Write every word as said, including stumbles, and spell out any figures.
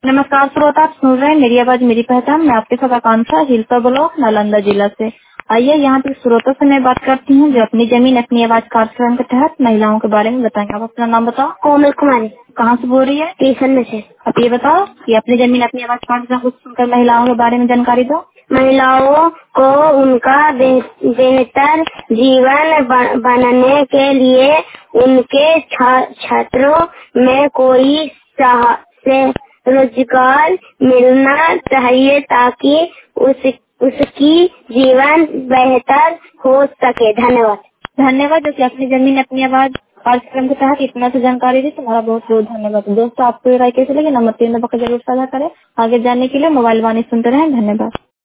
नमस्कार श्रोता, आप सुन रहे हैं मेरी आवाज मेरी पहचान। मैं आपके साथ आकांक्षा, हिलसा ब्लॉक, नालंदा जिला से। आइए यहाँ पे श्रोता से मैं बात करती हूँ जो अपनी जमीन अपनी आवाज कार्यक्रम के तहत महिलाओं के बारे में बताएंगे। आप अपना नाम बताओ। कोमल कुमारी। कहाँ से बोल रही है? ट्यूशन में से। आप ये बताओ कि अपनी जमीन अपनी आवाज कार्यक्रम को सुनकर महिलाओं के बारे में जानकारी दो। महिलाओं को उनका बे- बेहतर जीवन ब- बनने के लिए उनके छा- छात्रों में कोई सहा- से रोजगार मिलना चाहिए ताकि उस उसकी जीवन बेहतर हो सके। धन्यवाद। धन्यवाद जो कि अपनी जमीन अपनी आवाज कार्यक्रम के तहत इतना सी जानकारी दी। तुम्हारा बहुत बहुत धन्यवाद। दोस्तों, आपको ये राय कैसे लगी? नंबर तीन दबा कर जरूर साझा करें। आगे जानने के लिए मोबाइल वाणी सुनते रहें। धन्यवाद।